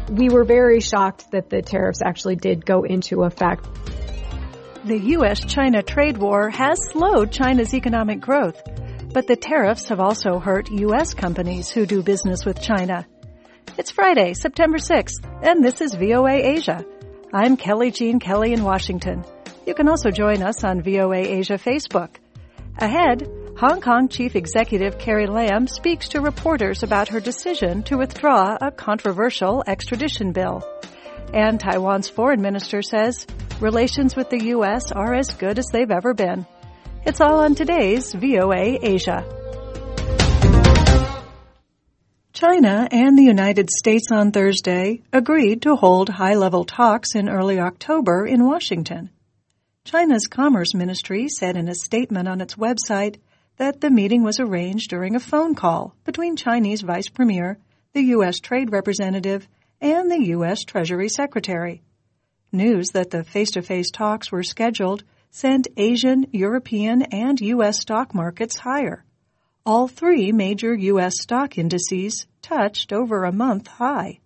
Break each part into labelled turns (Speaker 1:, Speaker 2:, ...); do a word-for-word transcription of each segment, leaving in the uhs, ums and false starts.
Speaker 1: We were very shocked that the tariffs actually did go into effect.
Speaker 2: The U S China trade war has slowed China's economic growth, but the tariffs have also hurt U S companies who do business with China. It's Friday, September sixth, and this is V O A Asia. I'm Kelly Jean Kelly in Washington. You can also join us on V O A Asia Facebook. Ahead, Hong Kong Chief Executive Carrie Lam speaks to reporters about her decision to withdraw a controversial extradition bill. And Taiwan's foreign minister says relations with the U S are as good as they've ever been. It's all on today's V O A Asia. China and the United States on Thursday agreed to hold high-level talks in early October in Washington. China's Commerce Ministry said in a statement on its website that the meeting was arranged during a phone call between Chinese Vice Premier, the U S Trade Representative, and the U S Treasury Secretary. News that the face-to-face talks were scheduled sent Asian, European, and U S stock markets higher. All three major U S stock indices touched over a month high.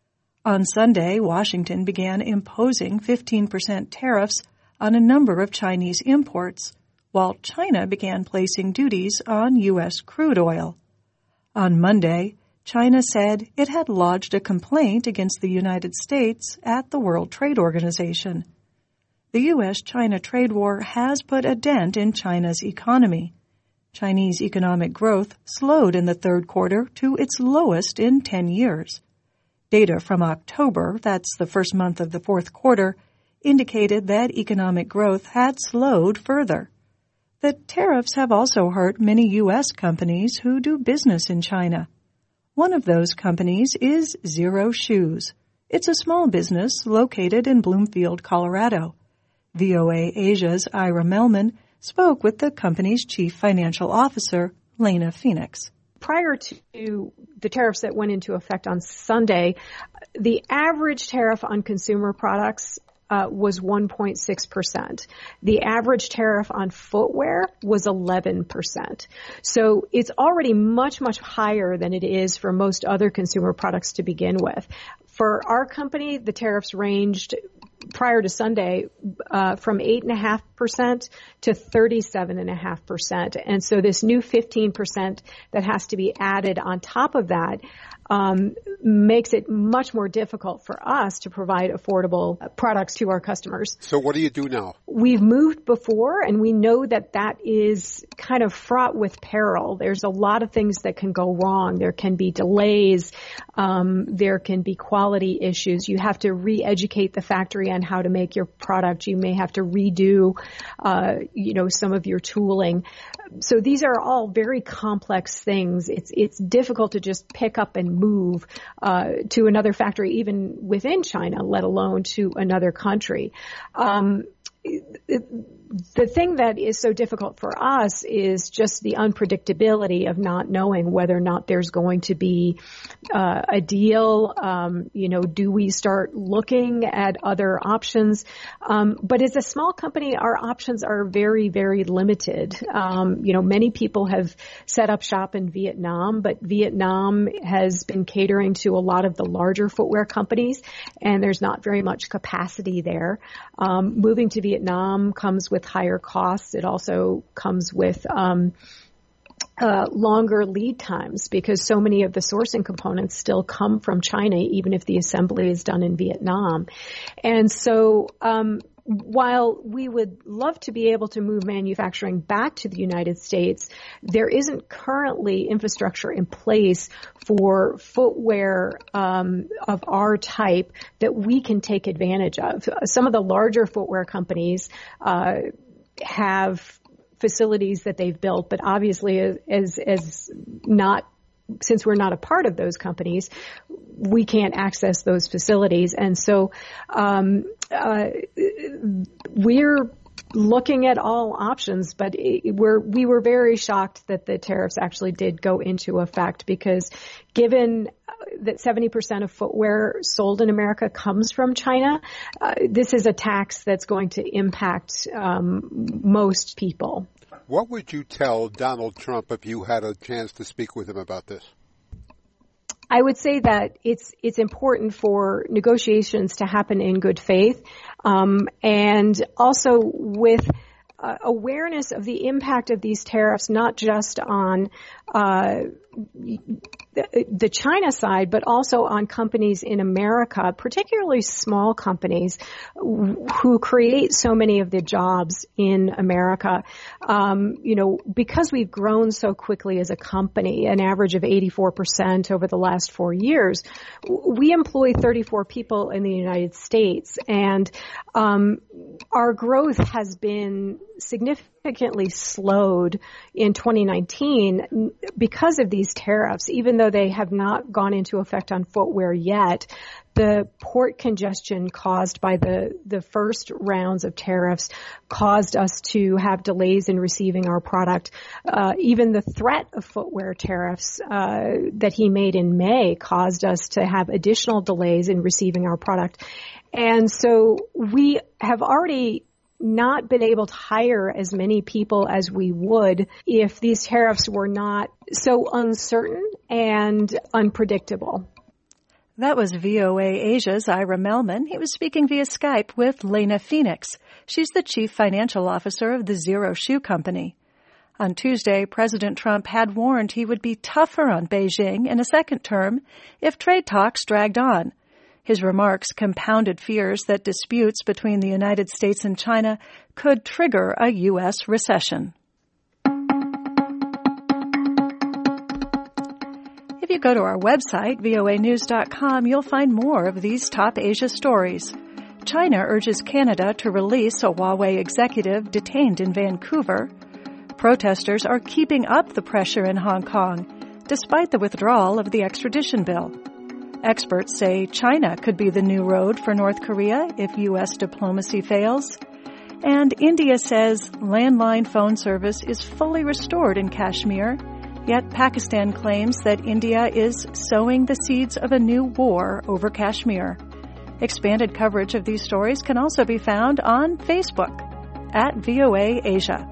Speaker 2: On Sunday, Washington began imposing fifteen percent tariffs on a number of Chinese imports, while China began placing duties on U S crude oil. On Monday, China said it had lodged a complaint against the United States at the World Trade Organization. The U S China trade war has put a dent in China's economy. Chinese economic growth slowed in the third quarter to its lowest in ten years. Data from October, that's the first month of the fourth quarter, indicated that economic growth had slowed further. The tariffs have also hurt many U S companies who do business in China. One of those companies is Zero Shoes. It's a small business located in Bloomfield, Colorado. V O A Asia's Ira Melman spoke with the company's chief financial officer, Lena Phoenix.
Speaker 1: Prior to the tariffs that went into effect on Sunday, the average tariff on consumer products uh, was one point six percent. The average tariff on footwear was eleven percent. So it's already much, much higher than it is for most other consumer products to begin with. For our company, the tariffs ranged prior to Sunday, uh, from eight point five percent to thirty-seven point five percent. And so this new fifteen percent that has to be added on top of that um, makes it much more difficult for us to provide affordable products to our customers.
Speaker 3: So what do you do now?
Speaker 1: We've moved before, and we know that that is kind of fraught with peril. There's a lot of things that can go wrong. There can be delays. Um, there can be quality issues. You have to re-educate the factory on how to make your product. You may have to redo, uh, you know, some of your tooling. So these are all very complex things. It's it's difficult to just pick up and move uh, to another factory, even within China, let alone to another country. Um, it, the thing that is so difficult for us is just the unpredictability of not knowing whether or not there's going to be uh, a deal. Um, you know, do we start looking at other options? Um, but as a small company, our options are very, very limited. Um, you know, many people have set up shop in Vietnam, but Vietnam has been catering to a lot of the larger footwear companies, and there's not very much capacity there. Um, moving to Vietnam comes with higher costs. It also comes with um, uh, longer lead times because so many of the sourcing components still come from China, even if the assembly is done in Vietnam. And so um, while we would love to be able to move manufacturing back to the United States, there isn't currently infrastructure in place for footwear um, of our type that we can take advantage of. Some of the larger footwear companies uh, have facilities that they've built, but obviously as as not since we're not a part of those companies, we can't access those facilities. And so um, uh, we're looking at all options, but it, we're, we were very shocked that the tariffs actually did go into effect because given that seventy percent of footwear sold in America comes from China, uh, this is a tax that's going to impact um, most people.
Speaker 3: What would you tell Donald Trump if you had a chance to speak with him about this?
Speaker 1: I would say that it's it's important for negotiations to happen in good faith, um, and also with uh, awareness of the impact of these tariffs, not just on uh, the, the China side, but also on companies in America, particularly small companies who create so many of the jobs in America. Um, you know, because we've grown so quickly as a company, an average of eighty-four percent over the last four years, we employ thirty-four people in the United States, and um, our growth has been significantly slowed in twenty nineteen because of these tariffs. Even though they have not gone into effect on footwear yet, the port congestion caused by the, the first rounds of tariffs caused us to have delays in receiving our product. Uh, even the threat of footwear tariffs uh, that he made in May caused us to have additional delays in receiving our product. And so we have already not been able to hire as many people as we would if these tariffs were not so uncertain and unpredictable.
Speaker 2: That was V O A Asia's Ira Melman. He was speaking via Skype with Lena Phoenix. She's the chief financial officer of the Zero Shoe Company. On Tuesday, President Trump had warned he would be tougher on Beijing in a second term if trade talks dragged on. His remarks compounded fears that disputes between the United States and China could trigger a U S recession. If you go to our website, V O A news dot com, you'll find more of these top Asia stories. China urges Canada to release a Huawei executive detained in Vancouver. Protesters are keeping up the pressure in Hong Kong, despite the withdrawal of the extradition bill. Experts say China could be the new road for North Korea if U S diplomacy fails. And India says landline phone service is fully restored in Kashmir, yet Pakistan claims that India is sowing the seeds of a new war over Kashmir. Expanded coverage of these stories can also be found on Facebook at V O A Asia.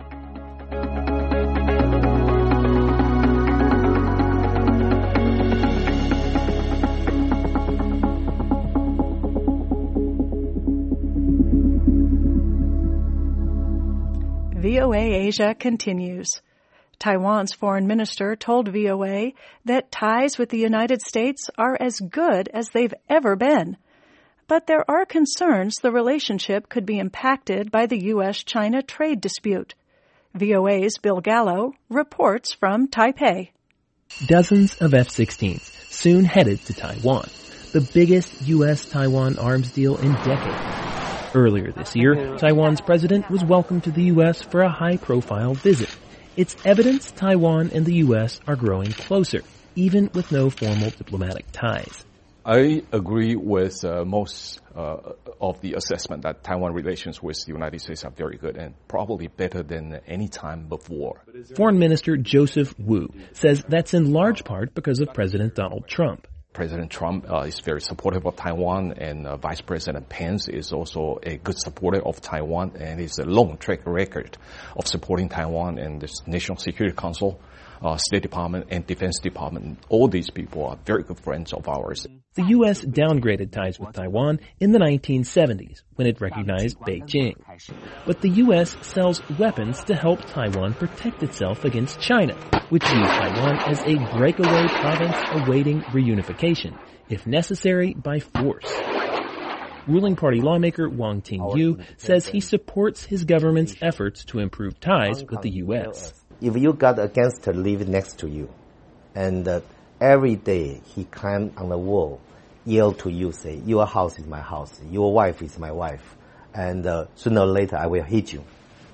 Speaker 2: V O A Asia continues. Taiwan's foreign minister told V O A that ties with the United States are as good as they've ever been. But there are concerns the relationship could be impacted by the U S China trade dispute. V O A's Bill Gallo reports from Taipei.
Speaker 3: Dozens of F sixteens soon headed to Taiwan, the biggest U S Taiwan arms deal in decades. Earlier this year, Taiwan's president was welcomed to the U S for a high-profile visit. It's evidence Taiwan and the U S are growing closer, even with no formal diplomatic ties.
Speaker 4: I agree with uh, most uh, of the assessment that Taiwan relations with the United States are very good and probably better than any time before.
Speaker 3: Foreign Minister Joseph Wu says that's in large part because of President Donald Trump.
Speaker 4: President Trump uh, is very supportive of Taiwan, and uh, Vice President Pence is also a good supporter of Taiwan, and it's a long track record of supporting Taiwan and the National Security Council, uh, State Department, and Defense Department. All these people are very good friends of ours.
Speaker 3: The U S downgraded ties with Taiwan in the nineteen seventies when it recognized Beijing. But the U S sells weapons to help Taiwan protect itself against China, which views Taiwan as a breakaway province awaiting reunification, if necessary by force. Ruling party lawmaker Wang Ting-yu says he supports his government's efforts to improve ties with the U S.
Speaker 5: If you got a gangster live next to you, and uh, every day he climb on the wall, yell to you, say, your house is my house, your wife is my wife, and uh, sooner or later I will hit you.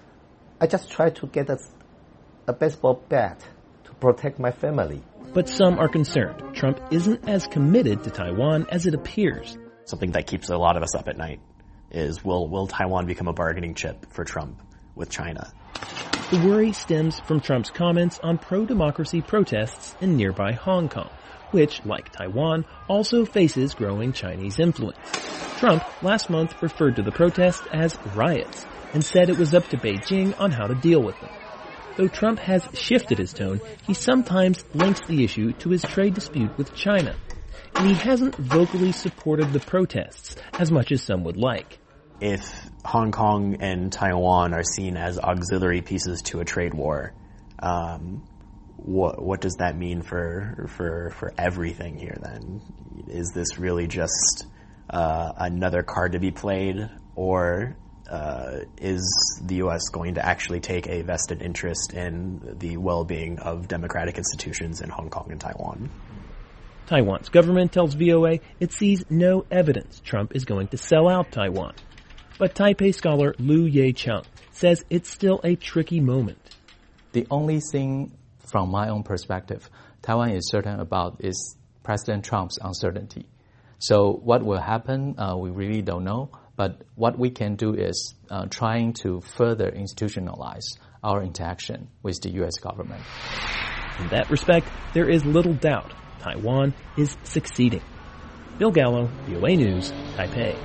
Speaker 5: I just try to get a, a baseball bat to protect my family.
Speaker 3: But some are concerned Trump isn't as committed to Taiwan as it appears.
Speaker 6: Something that keeps a lot of us up at night is, will, will Taiwan become a bargaining chip for Trump with China?
Speaker 3: The worry stems from Trump's comments on pro-democracy protests in nearby Hong Kong, which, like Taiwan, also faces growing Chinese influence. Trump last month referred to the protests as riots and said it was up to Beijing on how to deal with them. Though Trump has shifted his tone, he sometimes links the issue to his trade dispute with China. and he hasn't vocally supported the protests as much as some would like.
Speaker 6: If Hong Kong and Taiwan are seen as auxiliary pieces to a trade war, um, what what does that mean for for for everything here then? Is this really just uh, another card to be played, or uh, is the U S going to actually take a vested interest in the well-being of democratic institutions in Hong Kong and Taiwan?
Speaker 3: Taiwan's government tells V O A it sees no evidence Trump is going to sell out Taiwan. But Taipei scholar Lu Ye-chung says it's still a tricky moment.
Speaker 7: The only thing from my own perspective Taiwan is certain about is President Trump's uncertainty. So what will happen, uh, we really don't know. But what we can do is uh, trying to further institutionalize our interaction with the U S government.
Speaker 3: In that respect, there is little doubt Taiwan is succeeding. Bill Gallo, V O A News, Taipei.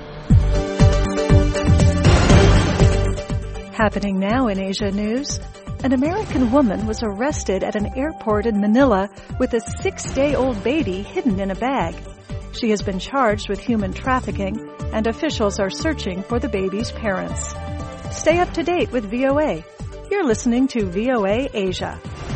Speaker 2: Happening now in Asia News, an American woman was arrested at an airport in Manila with a six-day-old baby hidden in a bag. She has been charged with human trafficking, and officials are searching for the baby's parents. Stay up to date with V O A. You're listening to V O A Asia.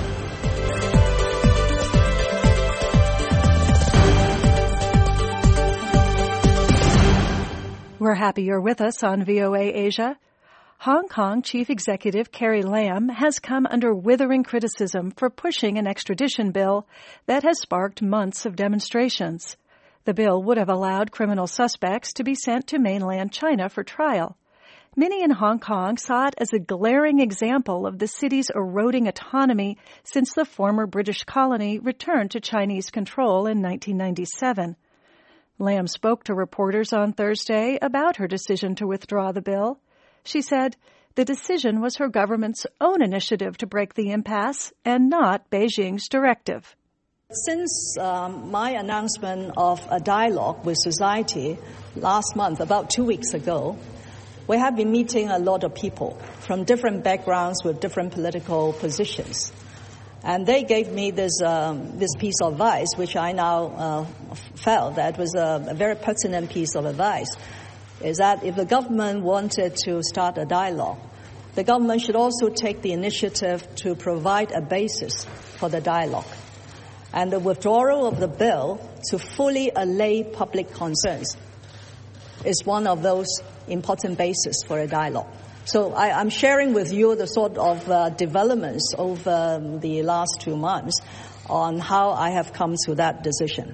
Speaker 2: We're happy you're with us on V O A Asia. Hong Kong Chief Executive Carrie Lam has come under withering criticism for pushing an extradition bill that has sparked months of demonstrations. The bill would have allowed criminal suspects to be sent to mainland China for trial. Many in Hong Kong saw it as a glaring example of the city's eroding autonomy since the former British colony returned to Chinese control in nineteen ninety-seven. Lam spoke to reporters on Thursday about her decision to withdraw the bill. She said the decision was her government's own initiative to break the impasse and not Beijing's directive.
Speaker 8: Since um, my announcement of a dialogue with society last month, about two weeks ago, we have been meeting a lot of people from different backgrounds with different political positions. And they gave me this um, this piece of advice, which I now uh, felt that was a, a very pertinent piece of advice, is that if the government wanted to start a dialogue, the government should also take the initiative to provide a basis for the dialogue. And the withdrawal of the bill to fully allay public concerns is one of those important bases for a dialogue. So I, I'm sharing with you the sort of uh, developments over um, the last two months on how I have come to that decision.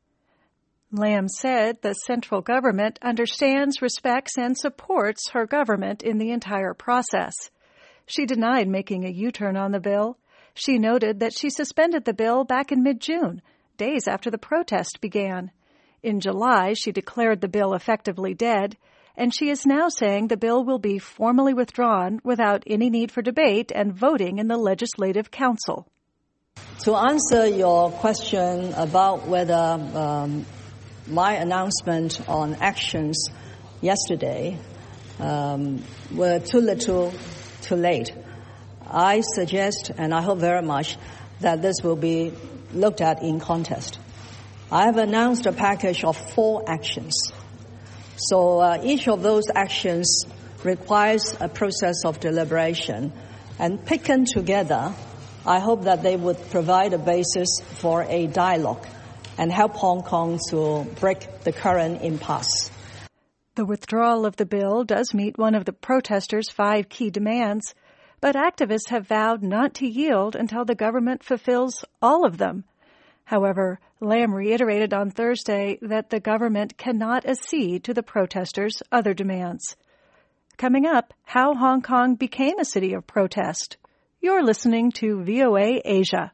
Speaker 2: Lam said the central government understands, respects, and supports her government in the entire process. She denied making a U-turn on the bill. She noted that she suspended the bill back in mid-June, days after the protest began. In July, she declared the bill effectively dead, and she is now saying the bill will be formally withdrawn without any need for debate and voting in the Legislative Council.
Speaker 8: To answer your question about whether um, my announcement on actions yesterday um, were too little, too late, I suggest, and I hope very much, that this will be looked at in context. I have announced a package of four actions. So uh, each of those actions requires a process of deliberation. And taken together, I hope that they would provide a basis for a dialogue and help Hong Kong to break the current impasse.
Speaker 2: The withdrawal of the bill does meet one of the protesters' five key demands, but activists have vowed not to yield until the government fulfills all of them. However, Lam reiterated on Thursday that the government cannot accede to the protesters' other demands. Coming up, how Hong Kong became a city of protest. You're listening to V O A Asia.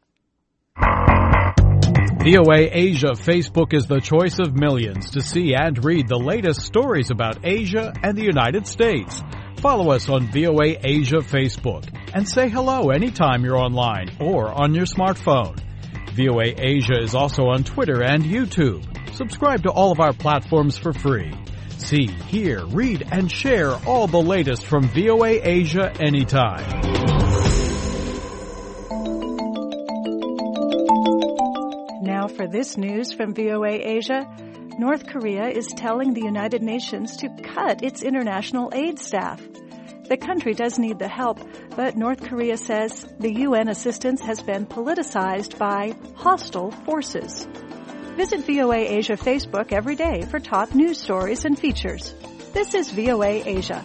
Speaker 9: V O A Asia Facebook is the choice of millions to see and read the latest stories about Asia and the United States. Follow us on V O A Asia Facebook and say hello anytime you're online or on your smartphone. V O A Asia is also on Twitter and YouTube. Subscribe to all of our platforms for free. See, hear, read, and share all the latest from V O A Asia anytime.
Speaker 2: Now for this news from V O A Asia. North Korea is telling the United Nations to cut its international aid staff. The country does need the help, but North Korea says the U N assistance has been politicized by hostile forces. Visit V O A Asia Facebook every day for top news stories and features. This is V O A Asia.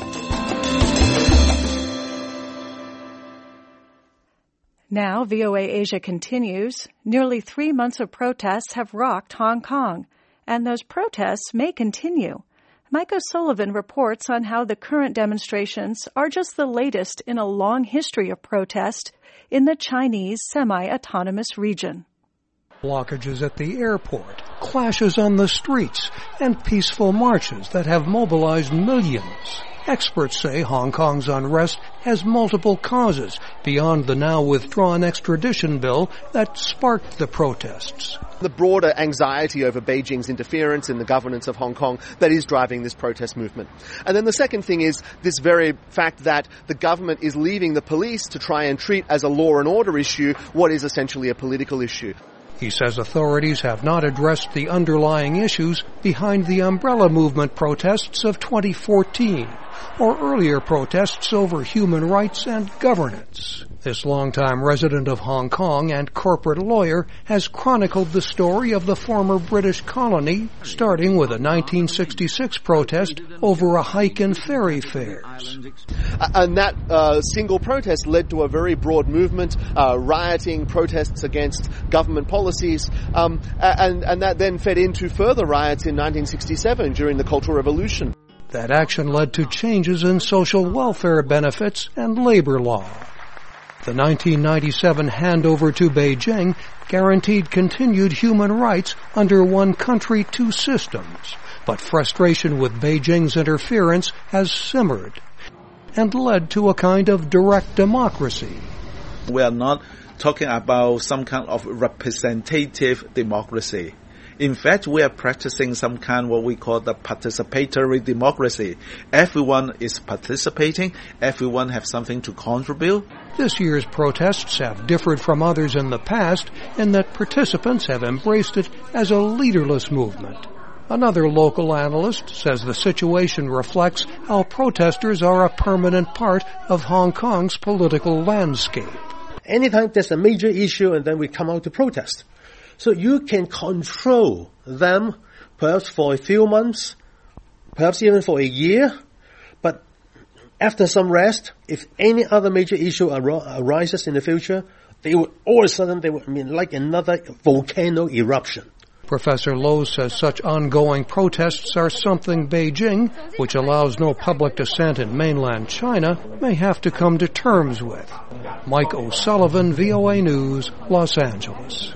Speaker 2: Now, V O A Asia continues. Nearly three months of protests have rocked Hong Kong, and those protests may continue. Mike O'Sullivan reports on how the current demonstrations are just the latest in a long history of protest in the Chinese semi-autonomous region.
Speaker 10: Blockages at the airport, clashes on the streets, and peaceful marches that have mobilized millions. Experts say Hong Kong's unrest has multiple causes beyond the now withdrawn extradition bill that sparked the protests.
Speaker 11: The broader anxiety over Beijing's interference in the governance of Hong Kong that is driving this protest movement. And then the second thing is this very fact that the government is leaving the police to try and treat as a law and order issue what is essentially a political issue.
Speaker 10: He says authorities have not addressed the underlying issues behind the umbrella movement protests of twenty fourteen, or earlier protests over human rights and governance. This longtime resident of Hong Kong and corporate lawyer has chronicled the story of the former British colony, starting with a nineteen sixty-six protest over a hike in ferry fares.
Speaker 11: And that uh, single protest led to a very broad movement, uh, rioting, protests against government policies, um, and, and that then fed into further riots in nineteen sixty-seven during the Cultural Revolution.
Speaker 10: That action led to changes in social welfare benefits and labor law. The nineteen ninety-seven handover to Beijing guaranteed continued human rights under one country, two systems. But frustration with Beijing's interference has simmered and led to a kind of direct democracy.
Speaker 12: We are not talking about some kind of representative democracy. In fact, we are practicing some kind of what we call the participatory democracy. Everyone is participating. Everyone has something to contribute.
Speaker 10: This year's protests have differed from others in the past in that participants have embraced it as a leaderless movement. Another local analyst says the situation reflects how protesters are a permanent part of Hong Kong's political landscape.
Speaker 13: Anytime there's a major issue and then we come out to protest. So you can control them perhaps for a few months, perhaps even for a year, but after some rest, if any other major issue ar- arises in the future, they will all of a sudden they will I mean like another volcano eruption.
Speaker 10: Professor Lowe says such ongoing protests are something Beijing, which allows no public dissent in mainland China, may have to come to terms with. Mike O'Sullivan, V O A News, Los Angeles.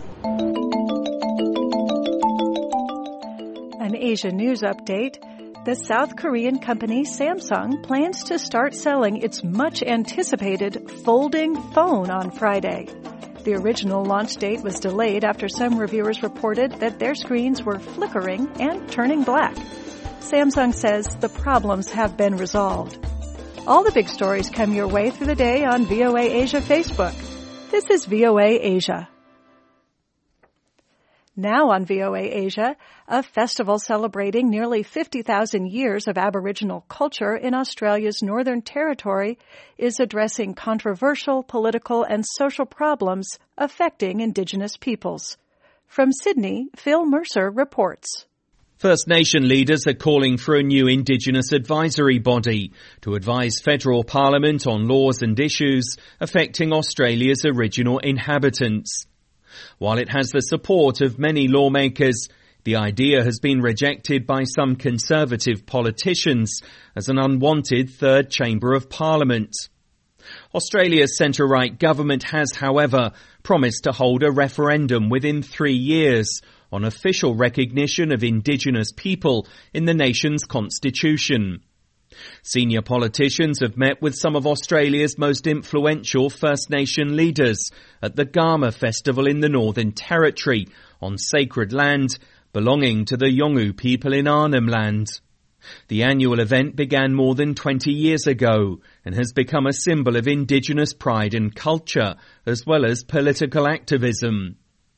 Speaker 2: An Asia News update. The South Korean company Samsung plans to start selling its much-anticipated folding phone on Friday. The original launch date was delayed after some reviewers reported that their screens were flickering and turning black. Samsung says the problems have been resolved. All the big stories come your way through the day on V O A Asia Facebook. This is V O A Asia. Now on V O A Asia, a festival celebrating nearly fifty thousand years of Aboriginal culture in Australia's Northern Territory is addressing controversial political and social problems affecting Indigenous peoples. From Sydney, Phil Mercer reports.
Speaker 14: First Nation leaders are calling for a new Indigenous advisory body to advise federal parliament on laws and issues affecting Australia's original inhabitants. While it has the support of many lawmakers, the idea has been rejected by some Conservative politicians as an unwanted third chamber of Parliament. Australia's centre-right government has, however, promised to hold a referendum within three years on official recognition of Indigenous people in the nation's constitution. Senior politicians have met with some of Australia's most influential First Nation leaders at the Garma Festival in the Northern Territory on sacred land belonging to the Yolngu people in Arnhem Land. The annual event began more than twenty years ago and has become a symbol of Indigenous pride and culture as well as political activism.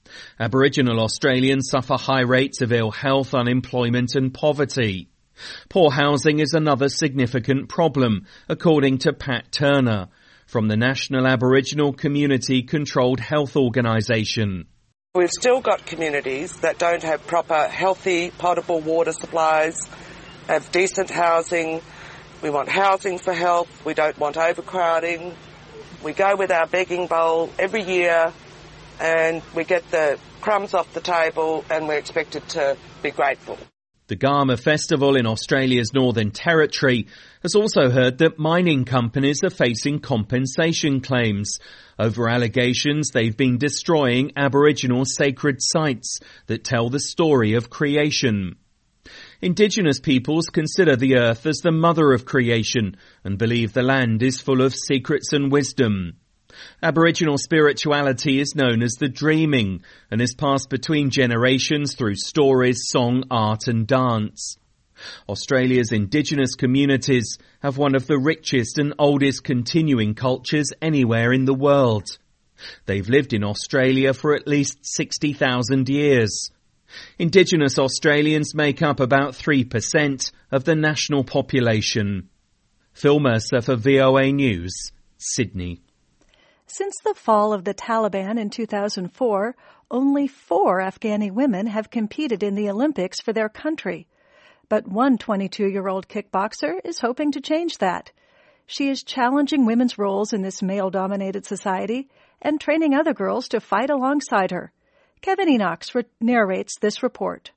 Speaker 14: Aboriginal Australians suffer high rates of ill health, unemployment and poverty. Poor housing is another significant problem, according to Pat Turner, from the National Aboriginal Community Controlled Health Organisation.
Speaker 15: We've still got communities that don't have proper, healthy, potable water supplies, have decent housing. We want housing for health. We don't want overcrowding. We go with our begging bowl every year and we get the crumbs off the table and we're expected to be grateful.
Speaker 14: The Garma Festival in Australia's Northern Territory has also heard that mining companies are facing compensation claims over allegations they've been destroying Aboriginal sacred sites that tell the story of creation. Indigenous peoples consider the earth as the mother of creation and believe the land is full of secrets and wisdom. Aboriginal spirituality is known as the dreaming and is passed between generations through stories, song, art and dance. Australia's Indigenous communities have one of the richest and oldest continuing cultures anywhere in the world. They've lived in Australia for at least sixty thousand years. Indigenous Australians make up about three percent of the national population. Phil Mercer for V O A News, Sydney.
Speaker 2: Since the fall of the Taliban in two thousand four, only four Afghani women have competed in the Olympics for their country. But one twenty-two-year-old kickboxer is hoping to change that. She is challenging women's roles in this male-dominated society and training other girls to fight alongside her. Kevin Enox re- narrates this report.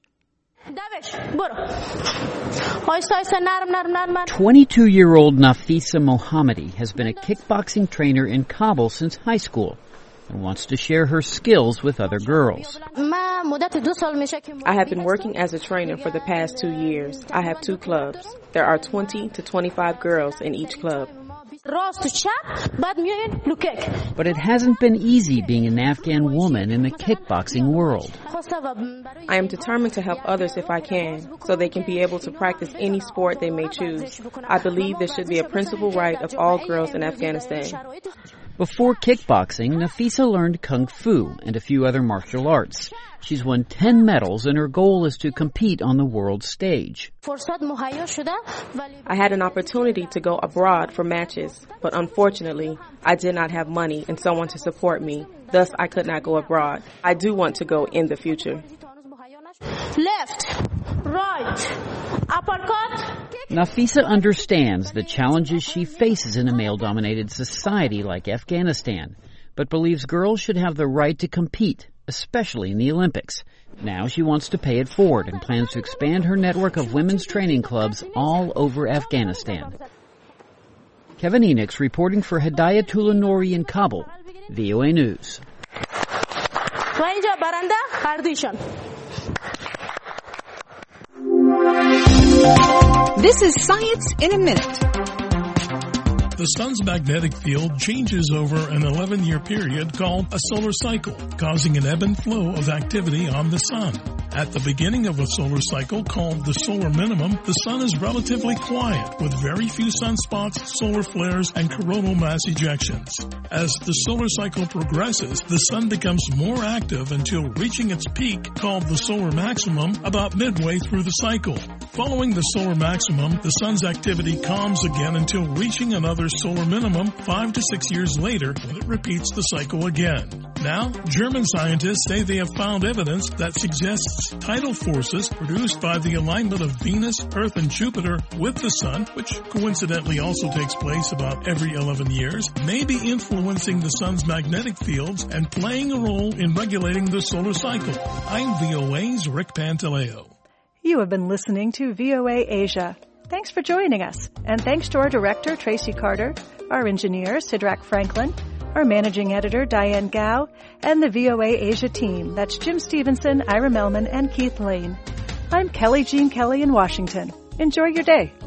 Speaker 16: twenty-two-year-old Nafisa Mohammadi has been a kickboxing trainer in Kabul since high school and wants to share her skills with other girls.
Speaker 17: I have been working as a trainer for the past two years. I have two clubs. There are twenty to twenty-five girls in each club.
Speaker 16: But it hasn't been easy being an Afghan woman in the kickboxing world.
Speaker 17: I am determined to help others if I can, so they can be able to practice any sport they may choose. I believe this should be a principal right of all girls in Afghanistan.
Speaker 16: Before kickboxing, Nafisa learned Kung Fu and a few other martial arts. She's won ten medals and her goal is to compete on the world stage.
Speaker 17: I had an opportunity to go abroad for matches, but unfortunately, I did not have money and someone to support me. Thus, I could not go abroad. I do want to go in the future.
Speaker 18: Left, right, uppercut.
Speaker 16: Nafisa understands the challenges she faces in a male-dominated society like Afghanistan, but believes girls should have the right to compete, especially in the Olympics. Now she wants to pay it forward and plans to expand her network of women's training clubs all over Afghanistan. Kevin Enox reporting for Hidayatullah Nouri in Kabul, V O A News.
Speaker 19: This is Science in a Minute.
Speaker 20: The sun's magnetic field changes over an eleven-year period called a solar cycle, causing an ebb and flow of activity on the sun. At the beginning of a solar cycle called the solar minimum, the sun is relatively quiet with very few sunspots, solar flares, and coronal mass ejections. As the solar cycle progresses, the sun becomes more active until reaching its peak called the solar maximum about midway through the cycle. Following the solar maximum, the sun's activity calms again until reaching another solar minimum five to six years later when it repeats the cycle again. Now, German scientists say they have found evidence that suggests tidal forces produced by the alignment of Venus, Earth, and Jupiter with the sun, which coincidentally also takes place about every eleven years, may be influencing the sun's magnetic fields and playing a role in regulating the solar cycle. I'm V O A's Rick Pantaleo.
Speaker 2: You have been listening to V O A Asia. Thanks for joining us. And thanks to our director, Tracy Carter, our engineer, Sidrak Franklin, our managing editor, Diane Gao, and the V O A Asia team. That's Jim Stevenson, Ira Melman, and Keith Lane. I'm Kelly Jean Kelly in Washington. Enjoy your day.